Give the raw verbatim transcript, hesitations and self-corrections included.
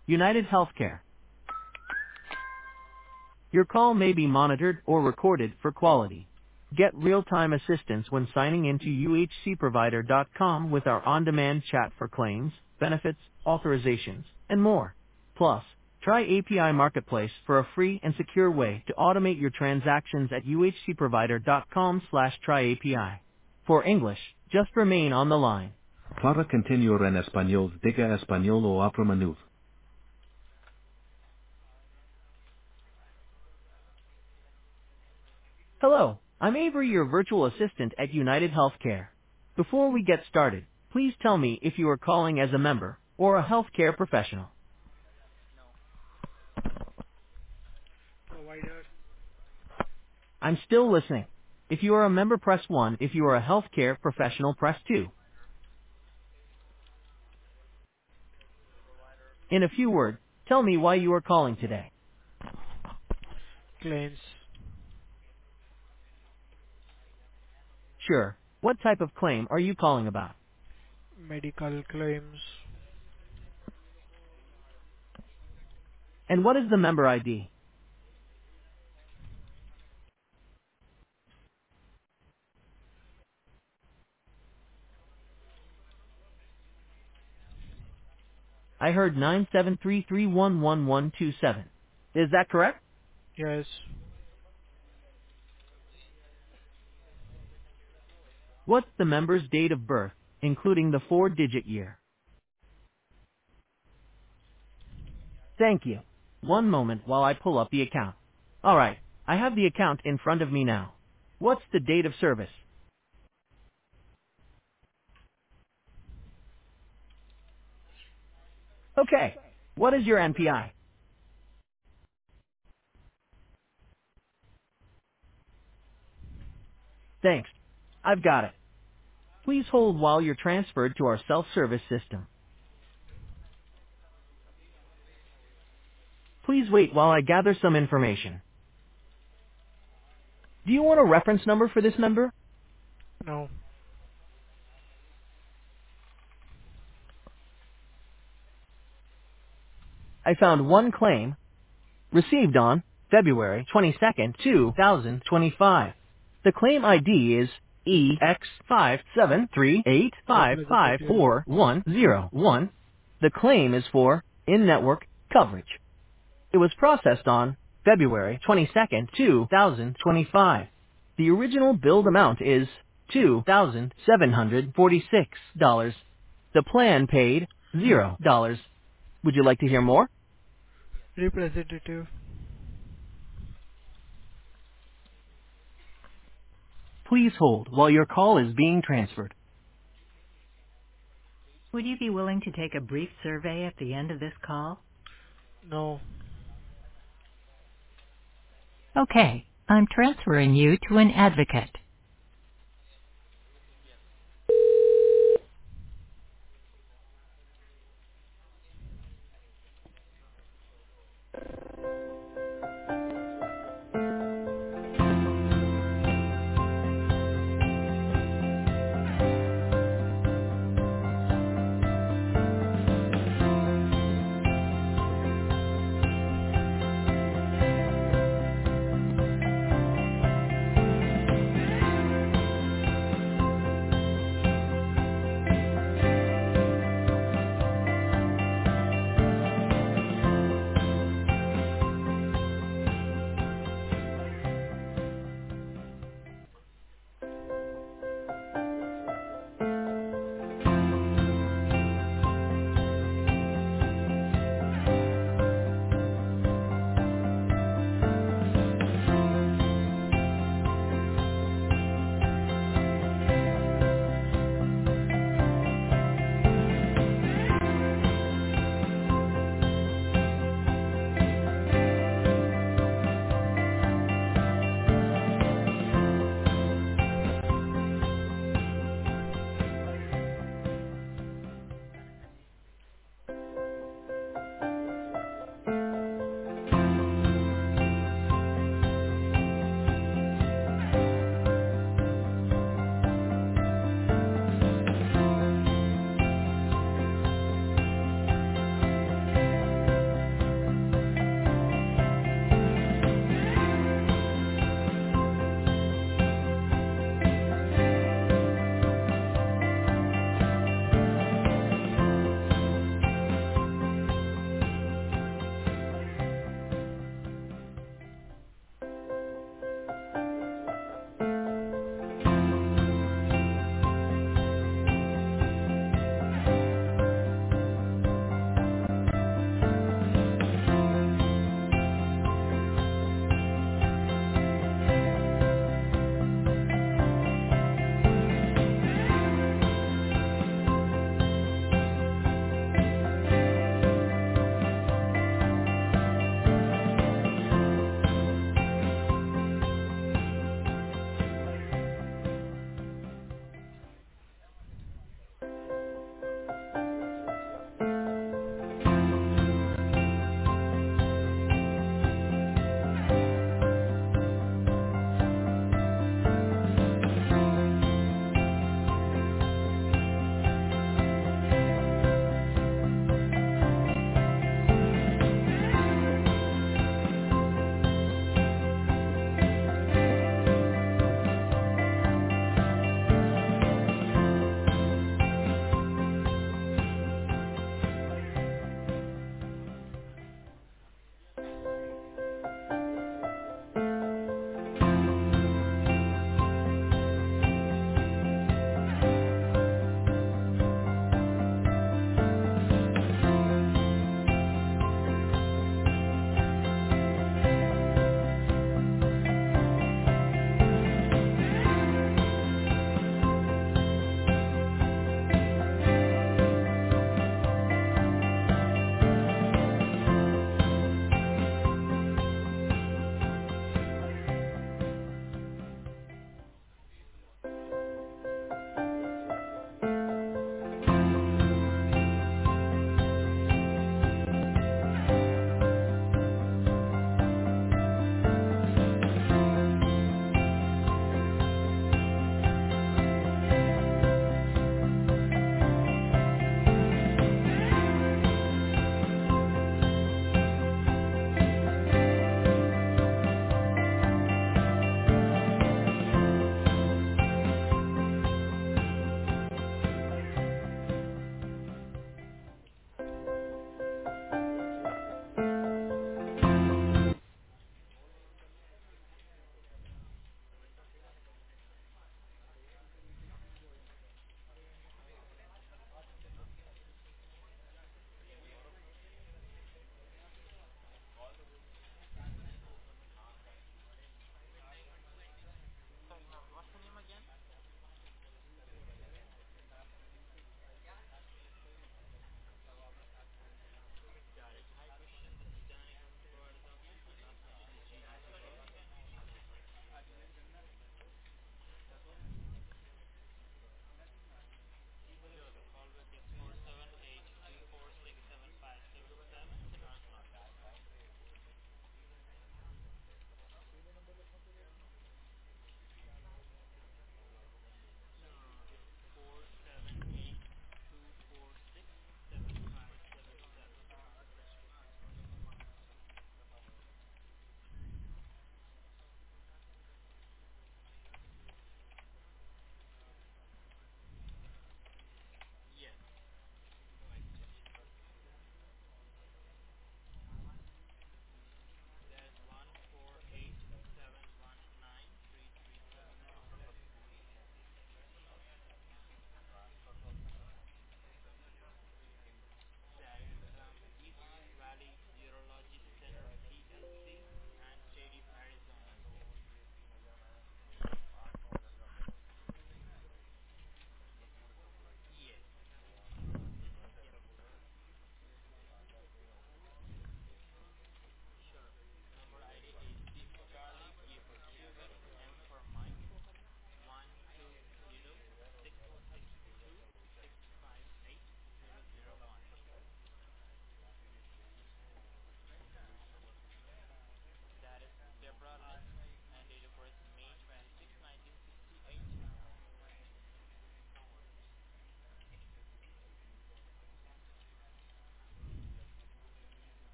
United Healthcare. Your call may be monitored or recorded for quality. Get real-time assistance when signing into U H C provider dot com with our on-demand chat for claims, benefits, authorizations, and more. Plus, try A P I Marketplace for a free and secure way to automate your transactions at U H C provider dot com slash try A P I. For English, just remain on the line. Para continuar en español, diga español o oprima. Hello, I'm Avery, your virtual assistant at United Healthcare. Before we get started, please tell me if you are calling as a member or a healthcare professional. Provider. I'm still listening. If you are a member, press one. If you are a healthcare professional, press two. In a few words, tell me why you are calling today. Claims. Sure. What type of claim are you calling about? Medical claims. And what is the member I D? I heard nine seven three three one one one two seven. Is that correct? Yes. What's the member's date of birth, including the four-digit year? Thank you. One moment while I pull up the account. Alright, I have the account in front of me now. What's the date of service? Okay. What is your N P I? Thanks. I've got it. Please hold while you're transferred to our self-service system. Please wait while I gather some information. Do you want a reference number for this member? No. I found one claim received on February twenty-second, two thousand twenty-five. The claim I D is E X five seven three eight five five Representative. four one zero one. The claim is for in-network coverage. It was processed on February twenty-second, two thousand twenty-five. The original billed amount is two thousand seven hundred forty-six dollars. The plan paid zero dollars. Would you like to hear more? Representative. Please hold while your call is being transferred. Would you be willing to take a brief survey at the end of this call? No. Okay, I'm transferring you to an advocate.